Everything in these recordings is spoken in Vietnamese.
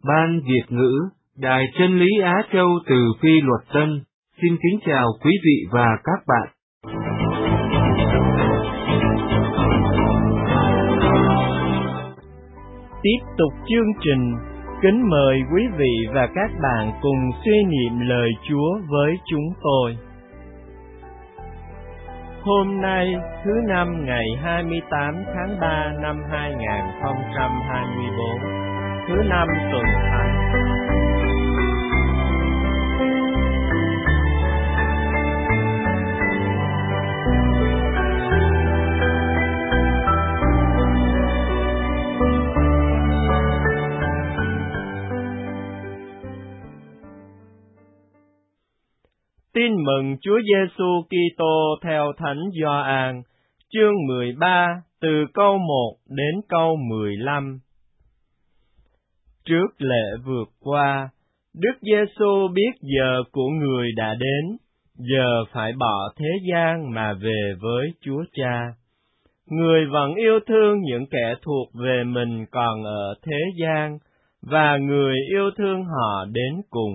Ban Việt ngữ, Đài Chân lý Á Châu từ Phi Luật Tân, xin kính chào quý vị và các bạn. Tiếp tục chương trình, kính mời quý vị và các bạn cùng suy niệm lời Chúa với chúng tôi. Hôm nay, thứ Năm ngày 28 tháng 3 năm 2024, thứ Năm tuần Thánh. Tin mừng Chúa Giêsu Kitô theo Thánh Gioan, chương 13, từ câu 1 đến câu 15. Trước lễ vượt qua, Đức Giêsu biết giờ của người đã đến, giờ phải bỏ thế gian mà về với Chúa Cha. Người vẫn yêu thương những kẻ thuộc về mình còn ở thế gian, và người yêu thương họ đến cùng.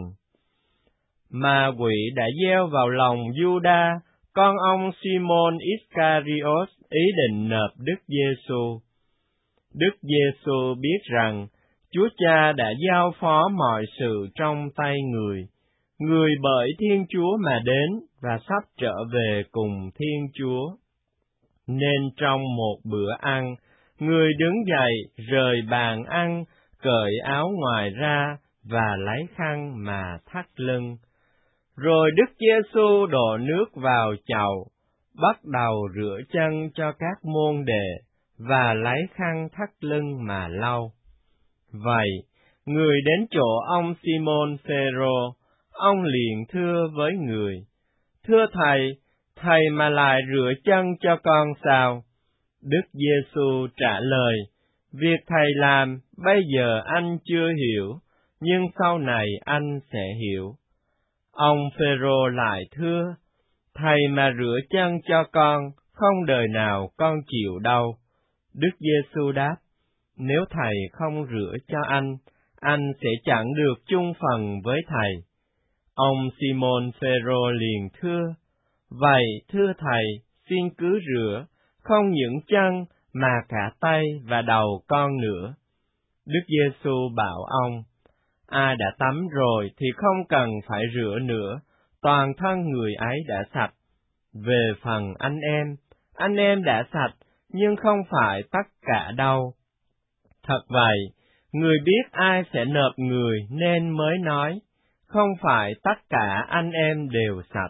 Ma quỷ đã gieo vào lòng Giuđa, con ông Simon Iscariot, ý định nộp Đức Giêsu. Đức Giêsu biết rằng Chúa Cha đã giao phó mọi sự trong tay người bởi Thiên Chúa mà đến và sắp trở về cùng Thiên Chúa. Nên trong một bữa ăn, người đứng dậy, rời bàn ăn, cởi áo ngoài ra và lấy khăn mà thắt lưng. Rồi Đức Giêsu đổ nước vào chậu, bắt đầu rửa chân cho các môn đệ và lấy khăn thắt lưng mà lau. Vậy, người đến chỗ ông Simon Phêrô, ông liền thưa với người: "Thưa thầy mà lại rửa chân cho con sao?" Đức Giêsu trả lời: "Việc thầy làm bây giờ anh chưa hiểu, nhưng sau này anh sẽ hiểu." Ông Phêrô lại thưa: "Thầy mà rửa chân cho con, không đời nào con chịu đâu." Đức Giêsu đáp: "Nếu thầy không rửa cho anh sẽ chẳng được chung phần với thầy." Ông Simon Phêrô liền thưa: "Vậy thưa thầy, xin cứ rửa, không những chân mà cả tay và đầu con nữa." Đức Giêsu bảo ông: "Ai đã tắm rồi thì không cần phải rửa nữa, toàn thân người ấy đã sạch. Về phần anh em đã sạch, nhưng không phải tất cả đâu." Thật vậy, người biết ai sẽ nộp người nên mới nói, không phải tất cả anh em đều sạch.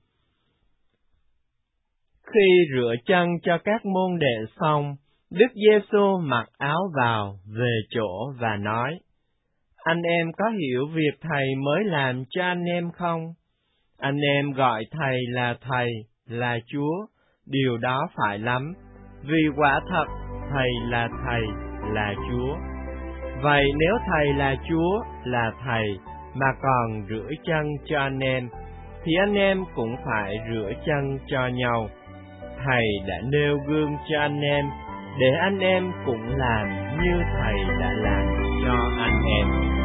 Khi rửa chân cho các môn đệ xong, Đức Giêsu mặc áo vào, về chỗ và nói: "Anh em có hiểu việc thầy mới làm cho anh em không? Anh em gọi thầy, là Chúa, điều đó phải lắm, vì quả thật thầy, là Chúa. Vậy nếu thầy là Chúa, là thầy, mà còn rửa chân cho anh em, thì anh em cũng phải rửa chân cho nhau. Thầy đã nêu gương cho anh em, để anh em cũng làm như thầy đã làm cho anh em."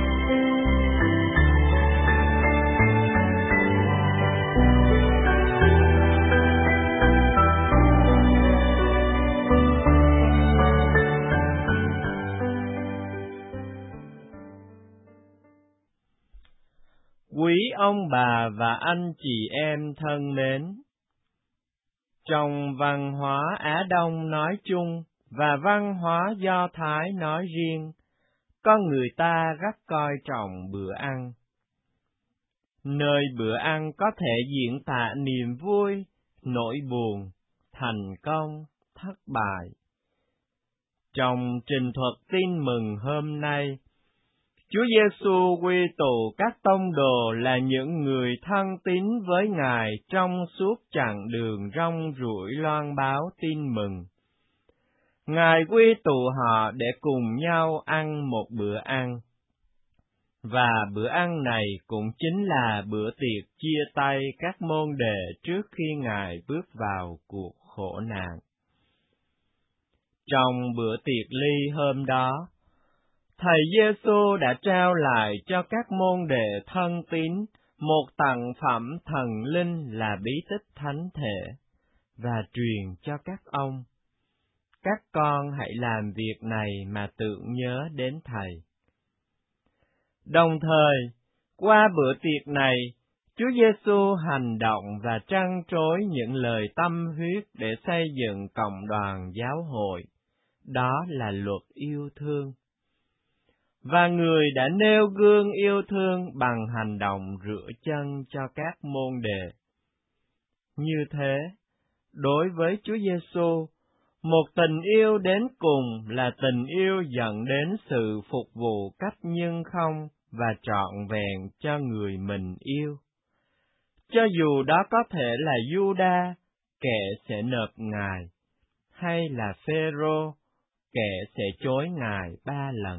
Quý ông bà và anh chị em thân mến, trong văn hóa Á Đông nói chung và văn hóa Do Thái nói riêng, con người ta rất coi trọng bữa ăn. Nơi bữa ăn có thể diễn tả niềm vui, nỗi buồn, thành công, thất bại. Trong trình thuật tin mừng hôm nay, Chúa Giêsu quy tụ các tông đồ là những người thân tín với Ngài trong suốt chặng đường rong ruổi loan báo tin mừng. Ngài quy tụ họ để cùng nhau ăn một bữa ăn. Và bữa ăn này cũng chính là bữa tiệc chia tay các môn đệ trước khi Ngài bước vào cuộc khổ nạn. Trong bữa tiệc ly hôm đó, Thầy Giêsu đã trao lại cho các môn đệ thân tín một tặng phẩm thần linh là bí tích thánh thể, và truyền cho các ông: các con hãy làm việc này mà tưởng nhớ đến Thầy. Đồng thời, qua bữa tiệc này, Chúa Giêsu hành động và trăn trối những lời tâm huyết để xây dựng cộng đoàn giáo hội, đó là luật yêu thương. Và Người đã nêu gương yêu thương bằng hành động rửa chân cho các môn đệ. Như thế, đối với Chúa Giêsu, một tình yêu đến cùng là tình yêu dẫn đến sự phục vụ cách nhưng không và trọn vẹn cho người mình yêu. Cho dù đó có thể là Giu-đa, kẻ sẽ nộp Ngài, hay là Phêrô, kẻ sẽ chối Ngài 3 lần.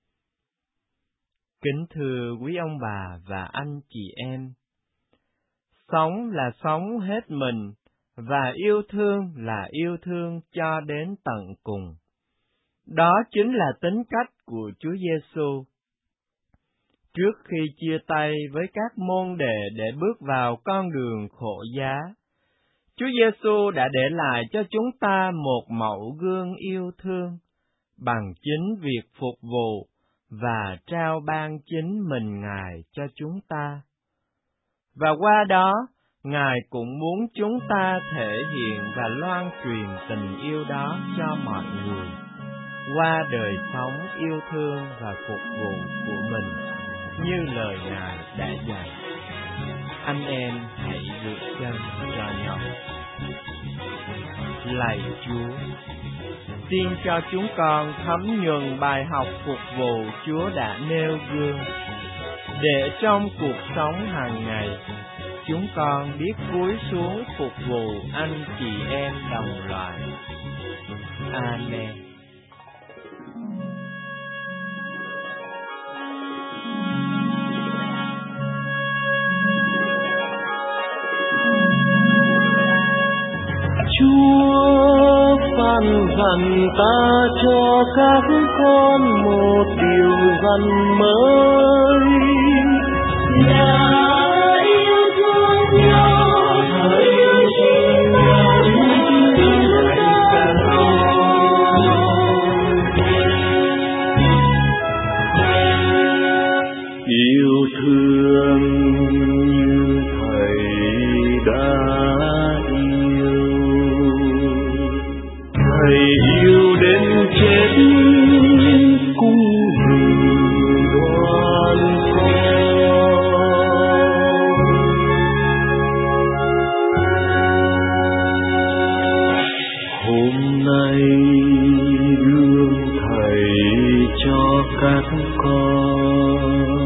Kính thưa quý ông bà và anh chị em, sống là sống hết mình, và yêu thương là yêu thương cho đến tận cùng. Đó chính là tính cách của Chúa Giêsu. Trước khi chia tay với các môn đệ để bước vào con đường khổ giá, Chúa Giêsu đã để lại cho chúng ta một mẫu gương yêu thương bằng chính việc phục vụ và trao ban chính mình Ngài cho chúng ta. Và qua đó, Ngài cũng muốn chúng ta thể hiện và loan truyền tình yêu đó cho mọi người, qua đời sống yêu thương và phục vụ của mình, như lời Ngài đã dạy. Anh em hãy rửa chân cho nhau. Lạy Chúa, xin cho chúng con thấm nhuần bài học phục vụ Chúa đã nêu gương, để trong cuộc sống hàng ngày, chúng con biết cúi xuống phục vụ anh chị em đồng loại. Amen. Chúa phán dặn ta cho các con một điều răn mới, là yêu thương nhau, hỡi chính yêu thương như Thầy đã Thầy yêu đến chết cũng vì đoan con. Hôm nay gương Thầy cho các con,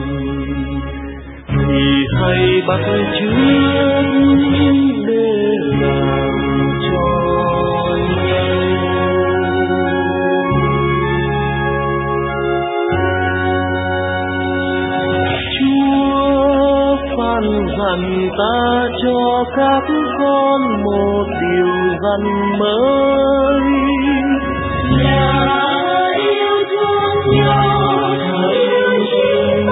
thì hãy bắt chước để làm cho dặn ta cho các con một điều răn mới, là yêu thương nhau, hỡi chính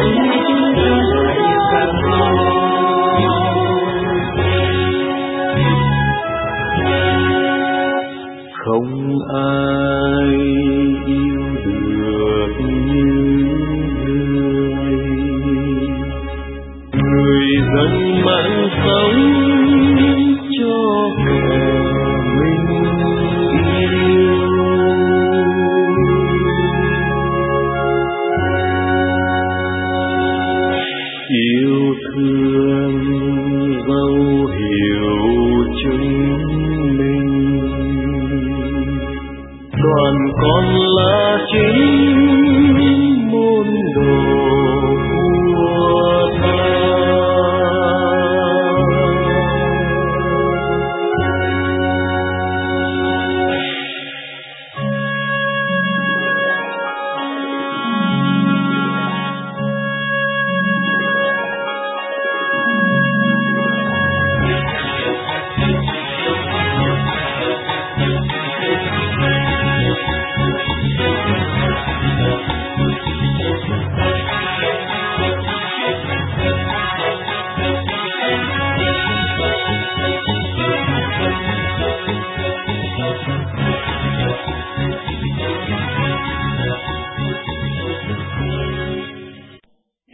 không ai yêu được như người dân mãn sống cho kẻ mình yêu.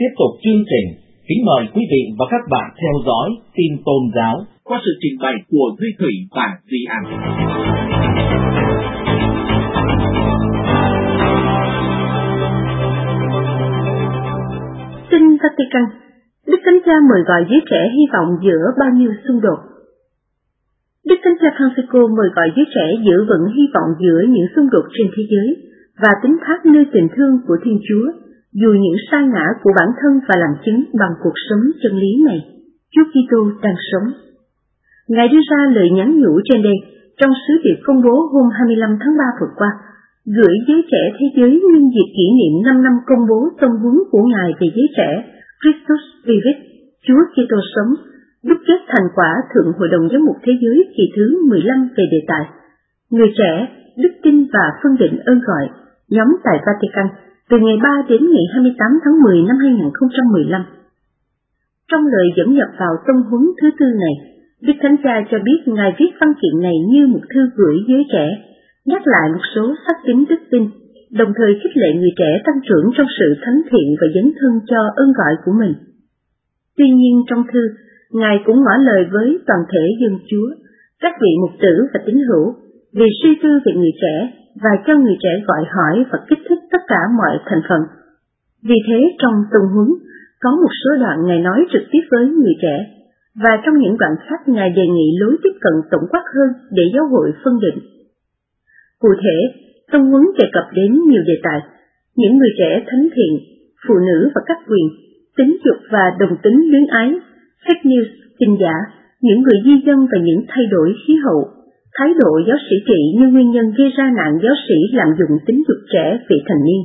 tiếp tục chương trình, kính mời quý vị và các bạn theo dõi tin tôn giáo qua sự trình bày của Duy Thủy và Duy An. Tin Vatican, Đức Thánh Cha mời gọi giới trẻ hy vọng giữa bao nhiêu xung đột. Đức Thánh Cha Francisco mời gọi giới trẻ giữ vững hy vọng giữa những xung đột trên thế giới và tín thác nơi tình thương của Thiên Chúa, dù những sa ngã của bản thân và làm chứng bằng cuộc sống chân lý này, Chúa Kitô đang sống. Ngài đưa ra lời nhắn nhủ trên đây trong sứ điệp công bố hôm 25 tháng 3 vừa qua, gửi giới trẻ thế giới nhân dịp kỷ niệm 5 năm công bố tông huấn của Ngài về giới trẻ Christus Vivit, Chúa Kitô sống, đúc kết thành quả Thượng Hội đồng Giám mục Thế giới kỳ thứ 15 về đề tài Người trẻ, đức tin và phân định ơn gọi, nhóm tại Vatican, từ ngày 3 đến ngày 28 tháng 10 năm 2015. Trong lời dẫn nhập vào tông huấn thứ tư này, Đức Thánh Cha cho biết Ngài viết văn kiện này như một thư gửi giới trẻ, nhắc lại một số sắc tính đức tin, đồng thời khích lệ người trẻ tăng trưởng trong sự thánh thiện và dấn thân cho ơn gọi của mình. Tuy nhiên trong thư, Ngài cũng ngỏ lời với toàn thể dân Chúa, các vị mục tử và tín hữu, vì suy tư về người trẻ và cho người trẻ gọi hỏi và kích thích tất cả mọi thành phần. Vì thế trong tông huấn, có một số đoạn Ngài nói trực tiếp với người trẻ, và trong những đoạn khác Ngài đề nghị lối tiếp cận tổng quát hơn để giáo hội phân định. Cụ thể, tông huấn đề cập đến nhiều đề tài, những người trẻ thánh thiện, phụ nữ và các quyền, tính dục và đồng tính luyến ái, fake news, tin giả, những người di dân và những thay đổi khí hậu, thái độ giáo sĩ trị như nguyên nhân gây ra nạn giáo sĩ lạm dụng tính dục trẻ vị thành niên.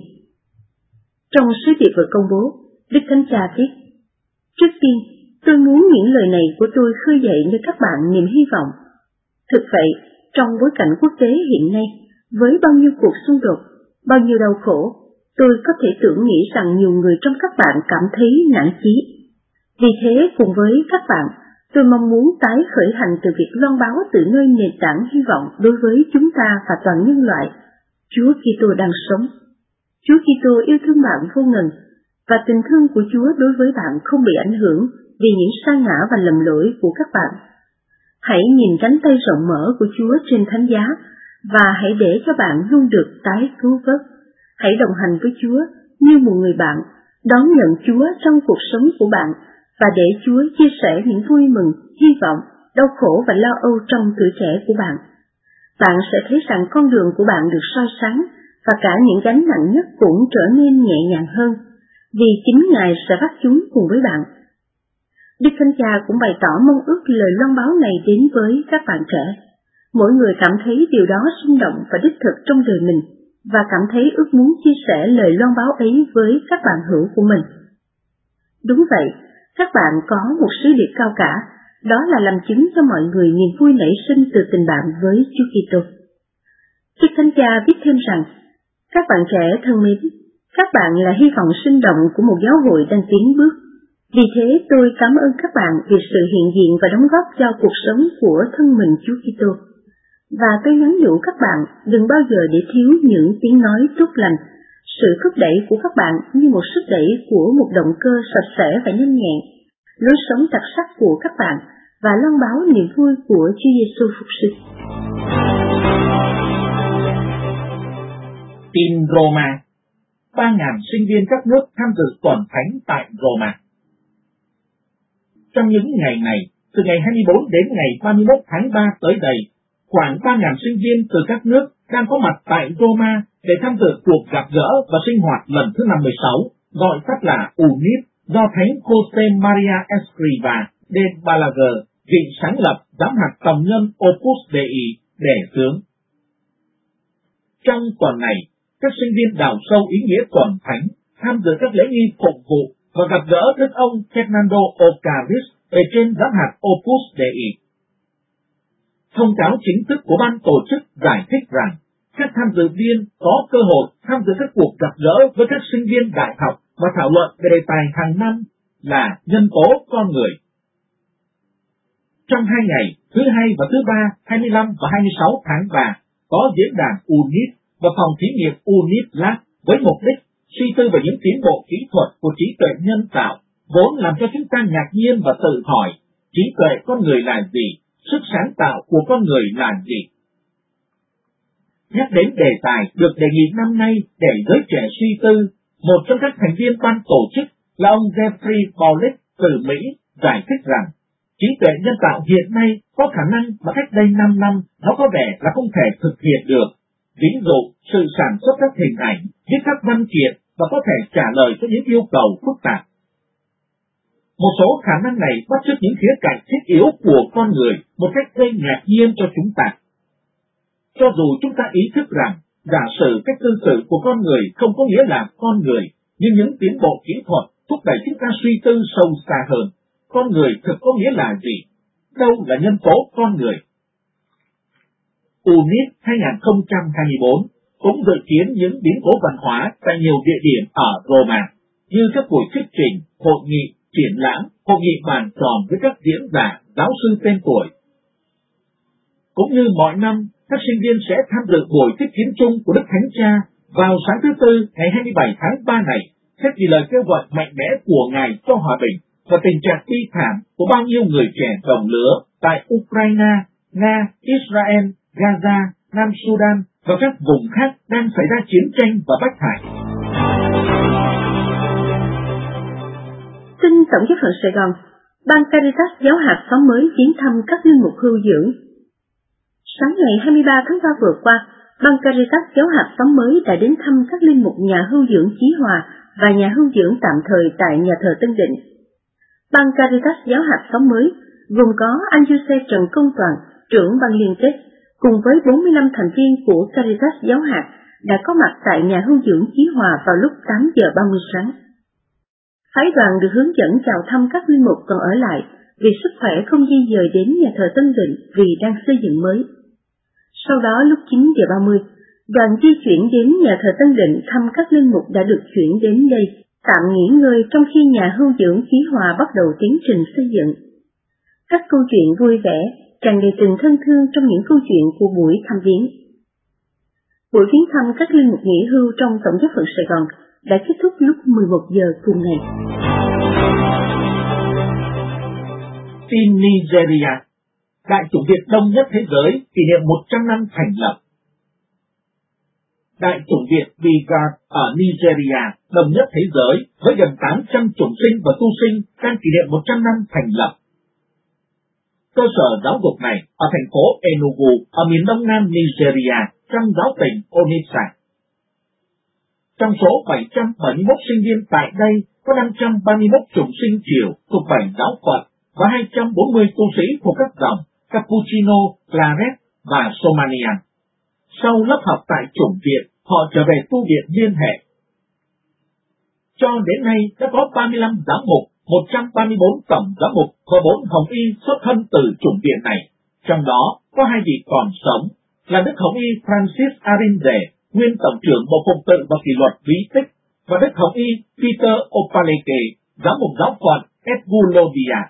Trong sứ điệp vừa công bố, Đức Thánh Cha viết: Trước tiên, tôi muốn những lời này của tôi khơi dậy nơi các bạn niềm hy vọng. Thực vậy, trong bối cảnh quốc tế hiện nay, với bao nhiêu cuộc xung đột, bao nhiêu đau khổ, tôi có thể tưởng nghĩ rằng nhiều người trong các bạn cảm thấy nản chí. Vì thế, cùng với các bạn, tôi mong muốn tái khởi hành từ việc loan báo từ nơi nền tảng hy vọng đối với chúng ta và toàn nhân loại. Chúa Kitô đang sống. Chúa Kitô yêu thương bạn vô ngần, và tình thương của Chúa đối với bạn không bị ảnh hưởng vì những sa ngã và lầm lỗi của các bạn. Hãy nhìn cánh tay rộng mở của Chúa trên thánh giá, và hãy để cho bạn luôn được tái cứu vớt. Hãy đồng hành với Chúa như một người bạn, đón nhận Chúa trong cuộc sống của bạn, và để Chúa chia sẻ những vui mừng, hy vọng, đau khổ và lo âu trong tuổi trẻ của bạn. Bạn sẽ thấy rằng con đường của bạn được soi sáng, và cả những gánh nặng nhất cũng trở nên nhẹ nhàng hơn, vì chính Ngài sẽ vác chúng cùng với bạn. Đức Thánh Cha cũng bày tỏ mong ước lời loan báo này đến với các bạn trẻ. Mỗi người cảm thấy điều đó sinh động và đích thực trong đời mình, và cảm thấy ước muốn chia sẻ lời loan báo ấy với các bạn hữu của mình. Đúng vậy, các bạn có một sứ điệp cao cả, đó là làm chứng cho mọi người niềm vui nảy sinh từ tình bạn với Chúa Kitô. Đức Thánh Cha viết thêm rằng, các bạn trẻ thân mến, các bạn là hy vọng sinh động của một giáo hội đang tiến bước. Vì thế tôi cảm ơn các bạn vì sự hiện diện và đóng góp cho cuộc sống của thân mình Chúa Kitô. Và tôi nhắn nhủ các bạn đừng bao giờ để thiếu những tiếng nói tốt lành. Sự thúc đẩy của các bạn như một sức đẩy của một động cơ sạch sẽ và nhanh nhẹn, lối sống đặc sắc của các bạn và loan báo niềm vui của Chúa Giêsu phục sinh. Tin Roma. 3.000 sinh viên các nước tham dự tuần thánh tại Roma. Trong những ngày này, từ ngày 24 đến ngày 31 tháng 3 tới đây, khoảng 3.000 sinh viên từ các nước đang có mặt tại Roma để tham dự cuộc gặp gỡ và sinh hoạt lần thứ 56, gọi tắt là UNIP, do Thánh Jose Maria Escrivá de Balaguer, vị sáng lập giám hạt tòng nhân Opus Dei, đề xướng. Trong tuần này, các sinh viên đào sâu ý nghĩa tuần thánh, tham dự các lễ nghi phục vụ và gặp gỡ Đức ông Fernando Ocaris ở trên giám hạt Opus Dei. Thông cáo chính thức của ban tổ chức giải thích rằng các tham dự viên có cơ hội tham dự các cuộc gặp gỡ với các sinh viên đại học và thảo luận về đề tài hàng năm là nhân tố con người. Trong 2 ngày, thứ Hai và thứ Ba, 25 và 26 tháng 3, có diễn đàn UNIP và phòng thí nghiệm UNIP Lab với mục đích suy tư về những tiến bộ kỹ thuật của trí tuệ nhân tạo vốn làm cho chúng ta ngạc nhiên và tự hỏi trí tuệ con người là gì, sức sáng tạo của con người là gì. Nhắc đến đề tài được đề nghị năm nay để giới trẻ suy tư, một trong các thành viên ban tổ chức là ông Jeffrey Baulick từ Mỹ giải thích rằng trí tuệ nhân tạo hiện nay có khả năng mà cách đây 5 năm nó có vẻ là không thể thực hiện được. Ví dụ, sự sản xuất các hình ảnh, viết các văn kiện và có thể trả lời cho những yêu cầu phức tạp. Một số khả năng này bắt chước những khía cạnh thiết yếu của con người một cách gây ngạc nhiên cho chúng ta. Cho dù chúng ta ý thức rằng giả sử cách cư xử của con người không có nghĩa là con người, nhưng những tiến bộ kỹ thuật thúc đẩy chúng ta suy tư sâu xa hơn. Con người thực có nghĩa là gì? Đâu là nhân tố con người? UNIT 2024 cũng dự kiến những biến cố văn hóa tại nhiều địa điểm ở Roma, như các buổi thuyết trình, hội nghị, triển lãm, hội nghị bàn tròn với các diễn giả, giáo sư tên tuổi. Cũng như mọi năm, các sinh viên sẽ tham dự buổi tiếp kiến chung của Đức Thánh Cha vào sáng thứ Tư ngày 27 tháng 3 này, xét vì lời kêu gọi mạnh mẽ của Ngài cho hòa bình và tình trạng bi thảm của bao nhiêu người trẻ đồng lứa tại Ukraine, Nga, Israel, Gaza, Nam Sudan và các vùng khác đang xảy ra chiến tranh và bách hại. Tin Tổng giáo phận Sài Gòn, Ban Caritas Giáo hạt xóm mới viếng thăm các linh mục hưu dưỡng. Sáng ngày 23 tháng 3 vừa qua, Ban Caritas Giáo hạt xóm mới đã đến thăm các linh mục nhà hưu dưỡng Chí Hòa và nhà hưu dưỡng tạm thời tại nhà thờ Tân Định. Ban Caritas Giáo hạt xóm mới gồm có anh Giuse Trần Công Toàn, trưởng ban liên kết, cùng với 45 thành viên của Caritas Giáo hạt đã có mặt tại nhà hưu dưỡng Chí Hòa vào lúc 8 giờ 30 sáng. Phái đoàn được hướng dẫn chào thăm các linh mục còn ở lại vì sức khỏe không di dời đến nhà thờ Tân Định vì đang xây dựng mới. Sau đó lúc 9 giờ 30, đoàn di chuyển đến nhà thờ Tân Định thăm các linh mục đã được chuyển đến đây, tạm nghỉ ngơi trong khi nhà hưu dưỡng Chí Hòa bắt đầu tiến trình xây dựng. Các câu chuyện vui vẻ, tràn đầy tình thân thương trong những câu chuyện của buổi thăm viếng. Buổi viếng thăm các linh mục nghỉ hưu trong Tổng giáo phận Sài Gòn đã kết thúc lúc 11 giờ cùng ngày. Tin Nigeria, Đại chủng Việt đông nhất thế giới kỷ niệm 100 năm thành lập. Đại chủng Việt Vigard ở Nigeria đông nhất thế giới với gần 800 chủng sinh và tu sinh đang kỷ niệm 100 năm thành lập. Cơ sở giáo dục này ở thành phố Enugu ở miền đông nam Nigeria trong giáo tỉnh Onitsha. Trong số 771 sinh viên tại đây có 531 chủng sinh chiều thuộc 7 giáo phận và 240 tu sĩ thuộc các dòng Cappuccino, Claret và Somanian. Sau lớp học tại chủng viện, họ trở về tu viện liên hệ. Cho đến nay đã có 35 giám mục, 134 tổng giám mục và 4 hồng y xuất thân từ chủng viện này. Trong đó có 2 vị còn sống là Đức Hồng y Francis Arinze, nguyên tổng trưởng Bộ Phụng tự và Kỷ luật Lý Tích, và Đức Hồng y Peter Opaleke, giám mục giáo phận Edgulodia.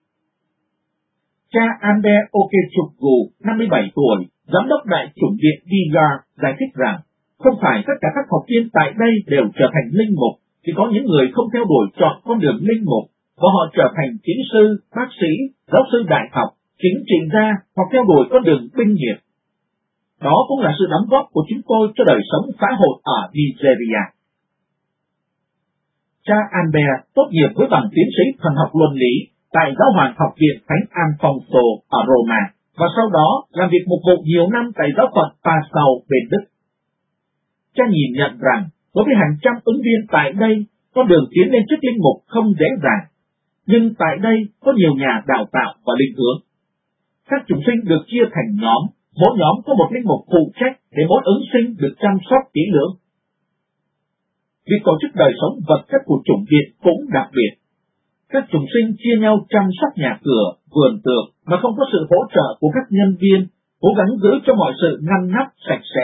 Cha Ande Okechukwu, 57 tuổi, giám đốc đại chủng viện Vigard, giải thích rằng không phải tất cả các học viên tại đây đều trở thành linh mục, chỉ có những người không theo đuổi chọn con đường linh mục và họ trở thành kỹ sư, bác sĩ, giáo sư đại học, chính trị gia hoặc theo đuổi con đường binh nghiệp. Đó cũng là sự đóng góp của chúng tôi cho đời sống xã hội ở Nigeria. Cha Albert tốt nghiệp với bằng tiến sĩ thần học luân lý tại Giáo hoàng học viện Thánh Alfonso ở Roma và sau đó làm việc mục vụ nhiều năm tại giáo phận Passau bên Đức. Cha nhìn nhận rằng đối với hàng trăm ứng viên tại đây, con đường tiến lên chức linh mục không dễ dàng, nhưng tại đây có nhiều nhà đào tạo và định hướng. Các chủng sinh được chia thành nhóm, mỗi nhóm có một linh mục phụ trách để mỗi ứng sinh được chăm sóc kỹ lưỡng. Việc tổ chức đời sống vật chất của chủng viện cũng đặc biệt. Các chủng sinh chia nhau chăm sóc nhà cửa, vườn tược mà không có sự hỗ trợ của các nhân viên, cố gắng giữ cho mọi sự ngăn nắp sạch sẽ.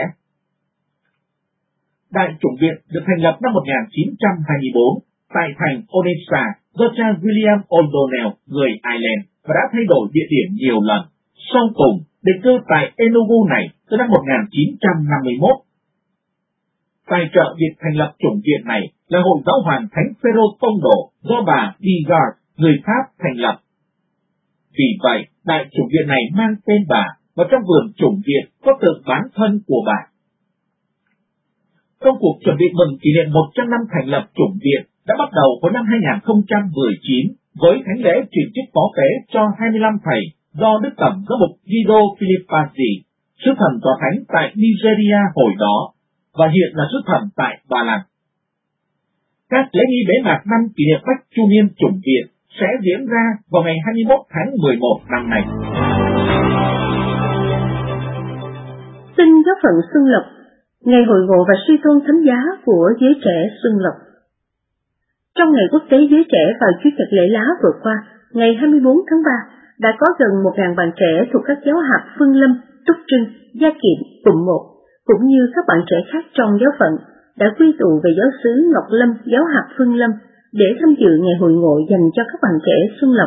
Đại chủng viện được thành lập năm 1924 tại thành Onitsha do cha William O'Donnell, người Ireland, và đã thay đổi địa điểm nhiều lần. Sau cùng, định cư tại Enugu này từ năm 1951. tài trợ việc thành lập chủng viện này là Hội Giáo hoàng Thánh Phêrô Tông Đồ do bà Bigard, người Pháp thành lập. Vì vậy, đại chủng viện này mang tên bà, và trong vườn chủng viện có tượng bán thân của bà. Công cuộc chuẩn bị mừng kỷ niệm 100 năm thành lập chủng viện đã bắt đầu vào năm 2019 với thánh lễ truyền chức phó tế cho 25 thầy do Đức Tổng Giám mục Guido Filippazzi, sứ thần tòa thánh tại Nigeria hồi đó, và hiện là sứ thần tại Ba Lan. Các lễ nghi bế mạc năm kỷ niệm Bách Chu niên chủng viện sẽ diễn ra vào ngày 21 tháng 11 năm nay. Xin giáo phận Xuân Lộc, ngày hội ngộ và suy tôn thánh giá của giới trẻ Xuân Lộc. Trong ngày quốc tế giới trẻ vào Chủ nhật lễ lá vừa qua, ngày 24 tháng 3, đã có gần 1.000 bạn trẻ thuộc các giáo hạt Phương Lâm, Túc Trưng, Gia Kiệm, Cụm 1, cũng như các bạn trẻ khác trong giáo phận, đã quy tụ về giáo xứ Ngọc Lâm, giáo hạt Phương Lâm, để tham dự ngày hội ngộ dành cho các bạn trẻ Xuân Lộc.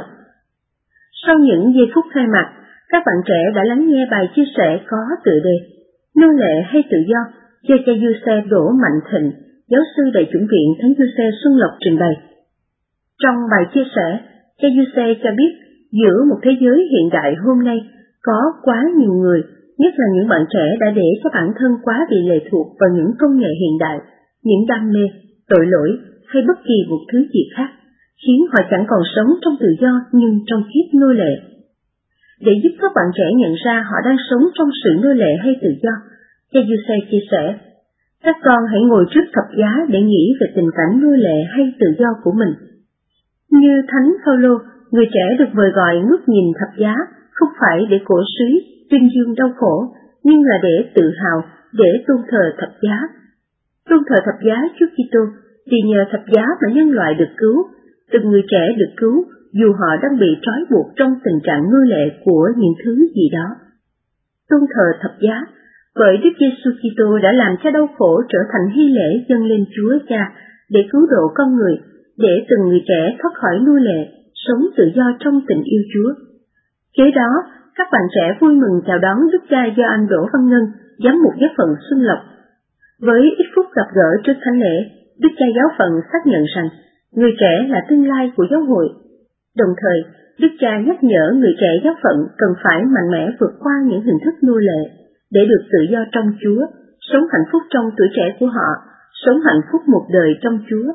Sau những giây phút khai mạc, các bạn trẻ đã lắng nghe bài chia sẻ có tựa đề Nô lệ hay tự do do cha Giuse Đỗ Mạnh Thịnh, giáo sư đại chủng viện Thánh Giuse Xuân Lộc trình bày. Trong bài chia sẻ, cha Giuse cho biết giữa một thế giới hiện đại hôm nay có quá nhiều người, nhất là những bạn trẻ đã để cho bản thân quá bị lệ thuộc vào những công nghệ hiện đại, những đam mê, tội lỗi hay bất kỳ một thứ gì khác, khiến họ chẳng còn sống trong tự do nhưng trong kiếp nô lệ. Để giúp các bạn trẻ nhận ra họ đang sống trong sự nô lệ hay tự do, cha Giuse chia sẻ, các con hãy ngồi trước thập giá để nghĩ về tình cảnh nô lệ hay tự do của mình. Như Thánh Phaolô, người trẻ được mời gọi ngước nhìn thập giá, không phải để cổ suý, tuyên dương đau khổ, nhưng là để tự hào, để tôn thờ thập giá. Tôn thờ thập giá Chúa Kitô, vì nhờ thập giá mà nhân loại được cứu, từng người trẻ được cứu, dù họ đang bị trói buộc trong tình trạng nô lệ của những thứ gì đó. Tôn thờ thập giá, bởi Đức Giêsu Kitô đã làm cho đau khổ trở thành hy lễ dâng lên Chúa Cha để cứu độ con người, để từng người trẻ thoát khỏi nô lệ, sống tự do trong tình yêu Chúa. Kế đó, các bạn trẻ vui mừng chào đón Đức cha Gioan Đỗ Văn Ngân, giám mục giáo phận Xuân Lộc. Với ít phút gặp gỡ trước thánh lễ, Đức cha giáo phận xác nhận rằng người trẻ là tương lai của giáo hội. Đồng thời, Đức cha nhắc nhở người trẻ giáo phận cần phải mạnh mẽ vượt qua những hình thức nô lệ, để được tự do trong Chúa, sống hạnh phúc trong tuổi trẻ của họ, sống hạnh phúc một đời trong Chúa.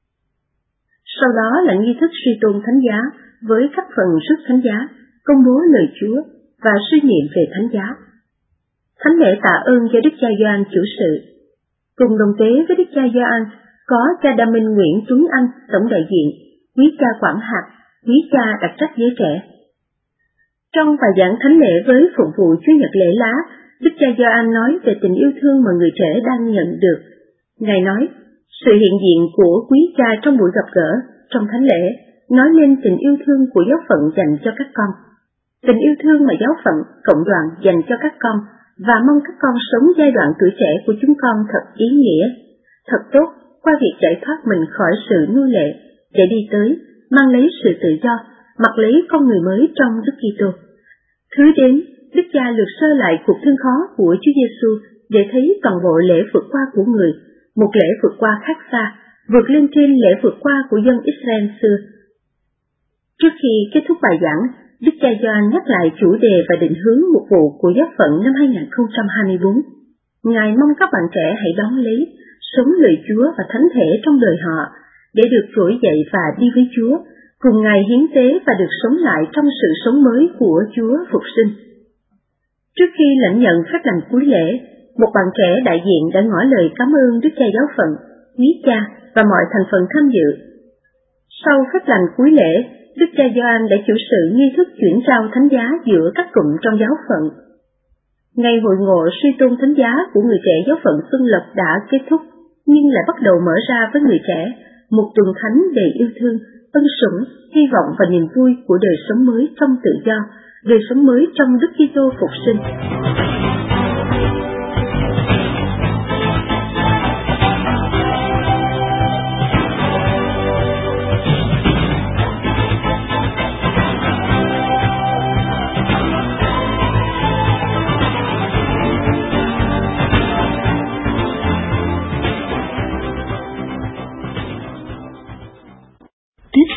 Sau đó là nghi thức suy tôn thánh giá với các phần rước thánh giá, công bố lời Chúa và suy niệm về thánh giá. Thánh lễ tạ ơn do Đức cha Gioan chủ sự. Cùng đồng tế với Đức cha Gioan có cha Đa Minh Nguyễn Tuấn Anh, tổng đại diện, quý cha Quảng Hạc, quý cha đặc trách giới trẻ. Trong bài giảng thánh lễ với phụng vụ Chúa Nhật lễ lá, Đức cha Gioan nói về tình yêu thương mà người trẻ đang nhận được. Ngài nói, sự hiện diện của quý cha trong buổi gặp gỡ, trong thánh lễ, nói lên tình yêu thương của giáo phận dành cho các con. Tình yêu thương mà giáo phận, cộng đoàn dành cho các con, và mong các con sống giai đoạn tuổi trẻ của chúng con thật ý nghĩa, thật tốt qua việc giải thoát mình khỏi sự nô lệ, để đi tới, mang lấy sự tự do, mặc lấy con người mới trong Đức Kitô. Thứ đến, Đức cha lược sơ lại cuộc thương khó của Chúa Giêsu để thấy toàn bộ lễ vượt qua của người, một lễ vượt qua khác xa, vượt lên trên lễ vượt qua của dân Israel xưa. Trước khi kết thúc bài giảng, Đức cha Gioan nhắc lại chủ đề và định hướng mục vụ của giáo phận năm 2024. Ngài mong các bạn trẻ hãy đón lấy, sống lời Chúa và thánh thể trong đời họ, để được trỗi dậy và đi với Chúa, cùng Ngài hiến tế và được sống lại trong sự sống mới của Chúa phục sinh. Trước khi lãnh nhận phép lành cuối lễ, một bạn trẻ đại diện đã ngỏ lời cảm ơn Đức cha giáo phận, quý cha và mọi thành phần tham dự. Sau phép lành cuối lễ, Đức cha Gioan đã chủ sự nghi thức chuyển giao thánh giá giữa các cụm trong giáo phận. Ngày hội ngộ suy tôn thánh giá của người trẻ giáo phận Xuân Lộc đã kết thúc, nhưng lại bắt đầu mở ra với người trẻ, một tuần thánh đầy yêu thương, ân sủng, hy vọng và niềm vui của đời sống mới trong tự do, đời sống mới trong Đức Kitô phục sinh.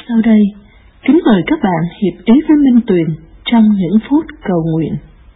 sau đây, kính mời các bạn hiệp ý với Minh Tuyền trong những phút cầu nguyện.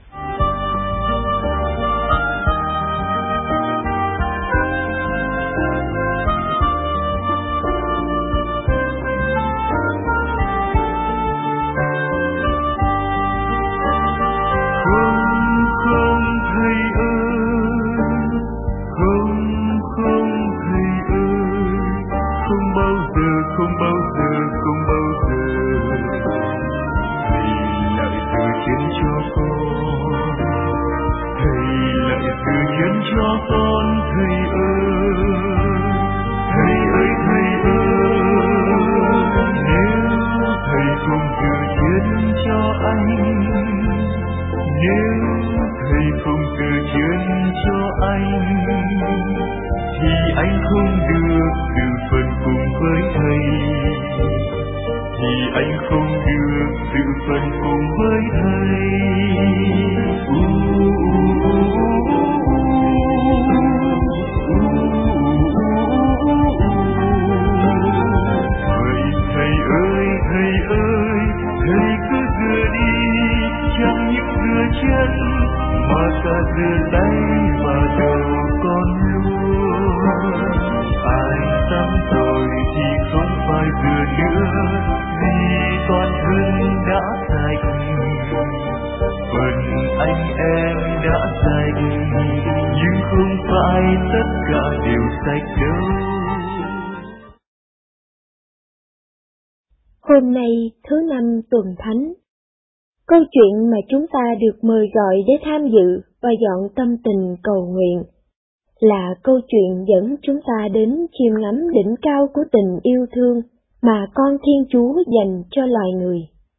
Hôm nay thứ 5 tuần thánh, câu chuyện mà chúng ta được mời gọi để tham dự và dọn tâm tình cầu nguyện là câu chuyện dẫn chúng ta đến chiêm ngắm đỉnh cao của tình yêu thương mà con Thiên Chúa dành cho loài người.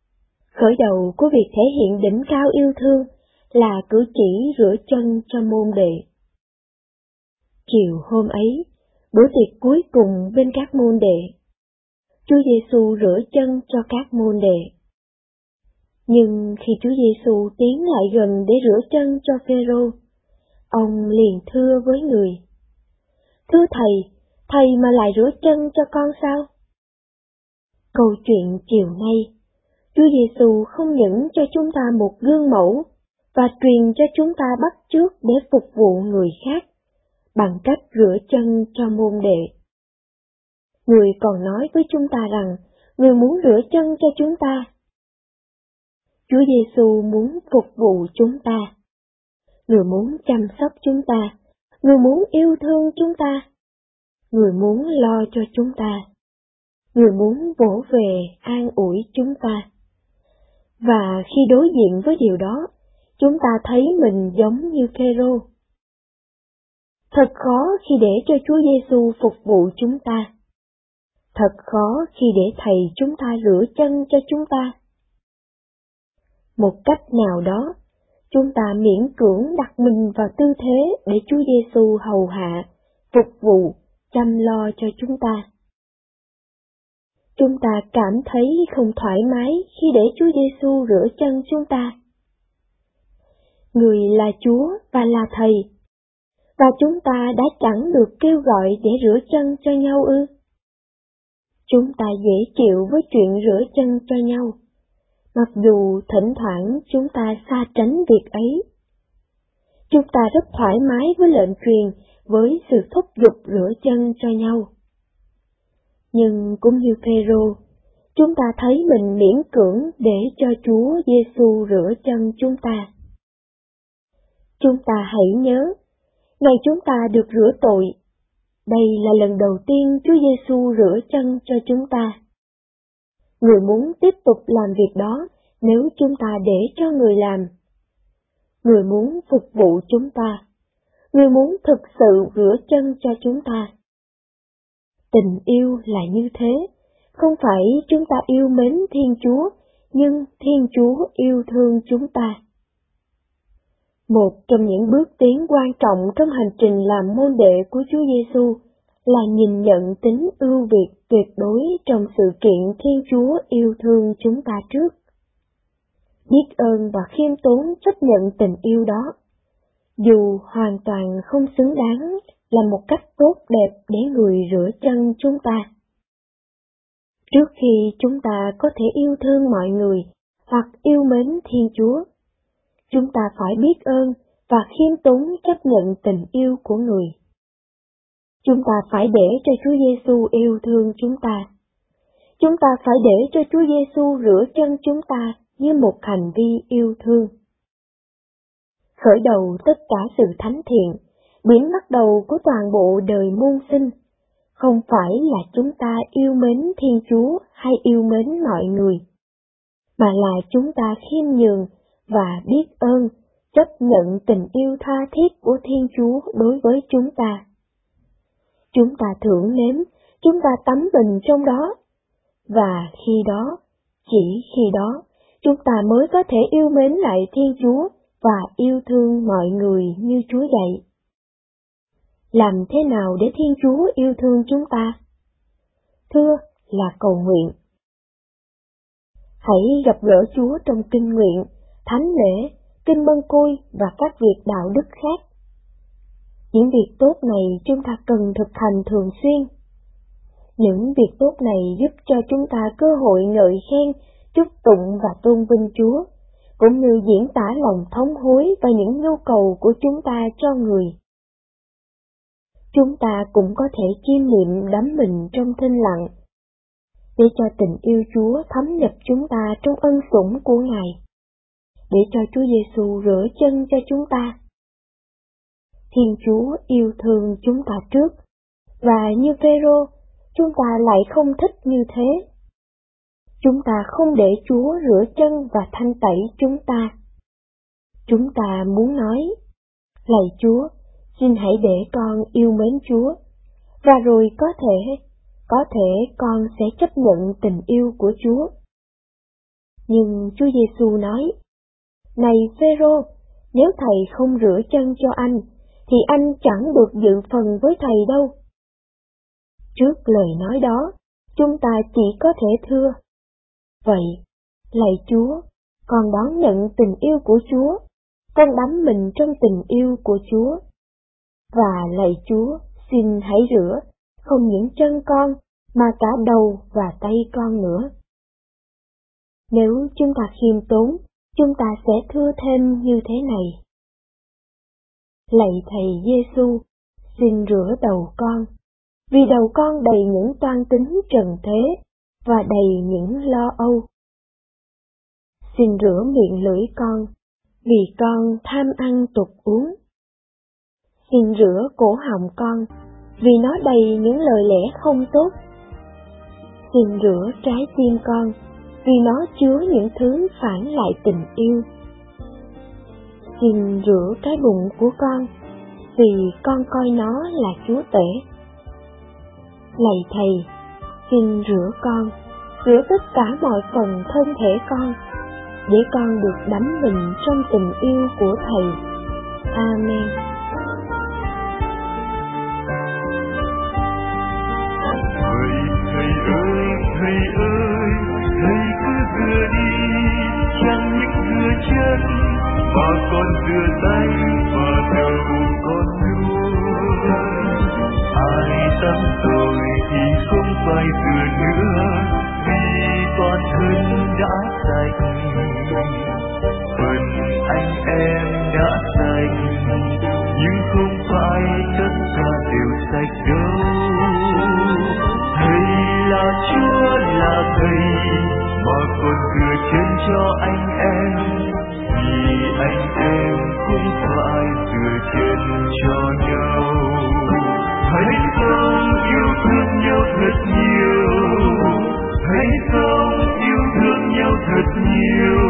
Khởi đầu của việc thể hiện đỉnh cao yêu thương là cử chỉ rửa chân cho môn đệ. Chiều hôm ấy, bữa tiệc cuối cùng bên các môn đệ, Chúa Giêsu rửa chân cho các môn đệ. Nhưng khi Chúa Giêsu tiến lại gần để rửa chân cho Phêrô, ông liền thưa với người: "Thưa thầy mà lại rửa chân cho con sao?" Câu chuyện chiều nay, Chúa Giêsu không những cho chúng ta một gương mẫu và truyền cho chúng ta bắt chước để phục vụ người khác bằng cách rửa chân cho môn đệ. Người còn nói với chúng ta rằng người muốn rửa chân cho chúng ta. Chúa Giêsu muốn phục vụ chúng ta. Người muốn chăm sóc chúng ta. Người muốn yêu thương chúng ta. Người muốn lo cho chúng ta. Người muốn vỗ về an ủi chúng ta. Và khi đối diện với điều đó, chúng ta thấy mình giống như Phêrô. Thật khó khi để cho Chúa Giêsu phục vụ chúng ta. Thật khó khi để Thầy chúng ta rửa chân cho chúng ta. Một cách nào đó, chúng ta miễn cưỡng đặt mình vào tư thế để Chúa Giêsu hầu hạ, phục vụ, chăm lo cho chúng ta. Chúng ta cảm thấy không thoải mái khi để Chúa Giêsu rửa chân chúng ta. Người là Chúa và là Thầy, và chúng ta đã chẳng được kêu gọi để rửa chân cho nhau ư? Chúng ta dễ chịu với chuyện rửa chân cho nhau, mặc dù thỉnh thoảng chúng ta xa tránh việc ấy. Chúng ta rất thoải mái với lệnh truyền, với sự thúc giục rửa chân cho nhau. Nhưng cũng như Phêrô, chúng ta thấy mình miễn cưỡng để cho Chúa Giêsu rửa chân chúng ta. Chúng ta hãy nhớ, ngày chúng ta được rửa tội, đây là lần đầu tiên Chúa Giêsu rửa chân cho chúng ta. Người muốn tiếp tục làm việc đó nếu chúng ta để cho người làm. Người muốn phục vụ chúng ta. Người muốn thực sự rửa chân cho chúng ta. Tình yêu là như thế, không phải chúng ta yêu mến Thiên Chúa, nhưng Thiên Chúa yêu thương chúng ta. Một trong những bước tiến quan trọng trong hành trình làm môn đệ của Chúa Giêsu là nhìn nhận tính ưu việt tuyệt đối trong sự kiện Thiên Chúa yêu thương chúng ta trước. Biết ơn và khiêm tốn chấp nhận tình yêu đó, dù hoàn toàn không xứng đáng, là một cách tốt đẹp để người rửa chân chúng ta. Trước khi chúng ta có thể yêu thương mọi người hoặc yêu mến Thiên Chúa, chúng ta phải biết ơn và khiêm tốn chấp nhận tình yêu của người. Chúng ta phải để cho Chúa Giêsu yêu thương chúng ta. Chúng ta phải để cho Chúa Giêsu rửa chân chúng ta như một hành vi yêu thương. Khởi đầu tất cả sự thánh thiện, điểm bắt đầu của toàn bộ đời muôn sinh, không phải là chúng ta yêu mến Thiên Chúa hay yêu mến mọi người, mà là chúng ta khiêm nhường và biết ơn, chấp nhận tình yêu tha thiết của Thiên Chúa đối với chúng ta. Chúng ta thưởng nếm, chúng ta tắm bình trong đó, và khi đó, chỉ khi đó, chúng ta mới có thể yêu mến lại Thiên Chúa và yêu thương mọi người như Chúa dạy. Làm thế nào để Thiên Chúa yêu thương chúng ta? Thưa là cầu nguyện. Hãy gặp gỡ Chúa trong kinh nguyện, thánh lễ, kinh mân côi và các việc đạo đức khác. Những việc tốt này chúng ta cần thực hành thường xuyên. Những việc tốt này giúp cho chúng ta cơ hội ngợi khen, chúc tụng và tôn vinh Chúa, cũng như diễn tả lòng thống hối và những nhu cầu của chúng ta cho người. Chúng ta cũng có thể chiêm niệm đắm mình trong thinh lặng, để cho tình yêu Chúa thấm nhập chúng ta trong ân sủng của Ngài, để cho Chúa Giêsu rửa chân cho chúng ta. Thiên Chúa yêu thương chúng ta trước, và như Phêrô, chúng ta lại không thích như thế. Chúng ta không để Chúa rửa chân và thanh tẩy chúng ta. Chúng ta muốn nói, lạy Chúa, xin hãy để con yêu mến Chúa, và rồi có thể con sẽ chấp nhận tình yêu của Chúa. Nhưng Chúa Giêsu nói, này Phêrô, nếu thầy không rửa chân cho anh, thì anh chẳng được dự phần với thầy đâu. Trước lời nói đó, chúng ta chỉ có thể thưa, vậy, lạy Chúa, con đón nhận tình yêu của Chúa, con đắm mình trong tình yêu của Chúa. Và lạy Chúa, xin hãy rửa, không những chân con, mà cả đầu và tay con nữa. Nếu chúng ta khiêm tốn, chúng ta sẽ thưa thêm như thế này. Lạy Thầy Giêsu, xin rửa đầu con, vì đầu con đầy những toan tính trần thế và đầy những lo âu. Xin rửa miệng lưỡi con, vì con tham ăn tục uống. Xin rửa cổ họng con, vì nó đầy những lời lẽ không tốt. Xin rửa trái tim con, vì nó chứa những thứ phản lại tình yêu. Xin rửa cái bụng của con, vì con coi nó là chúa tể. Lạy Thầy, xin rửa con, rửa tất cả mọi phần thân thể con, để con được đắm mình trong tình yêu của Thầy. Amen. Thầy ơi, thầy cứ rửa đi, chẳng những rửa chân, mà còn rửa tay và đầu con luôn. Ai tắm rồi thì không phải rửa nữa, vì toàn thân đã sạch. Phần anh em đã sạch, nhưng không phải tất cả đều sạch đâu. Thầy là Chúa là Thầy, mà còn rửa chân cho anh em, vì anh em cũng phải rửa chân cho nhau. Hãy sống yêu thương nhau thật nhiều, hãy sống yêu thương nhau thật nhiều.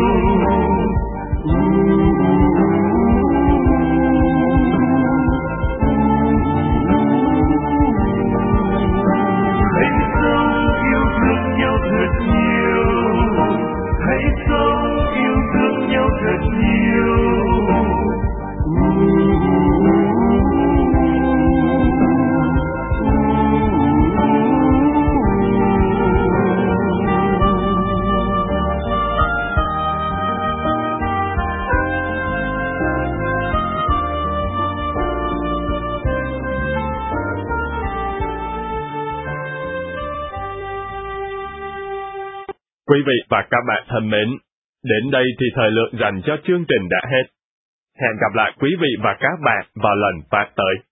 Quý vị và các bạn thân mến, đến đây thì thời lượng dành cho chương trình đã hết. Hẹn gặp lại quý vị và các bạn vào lần phát tới.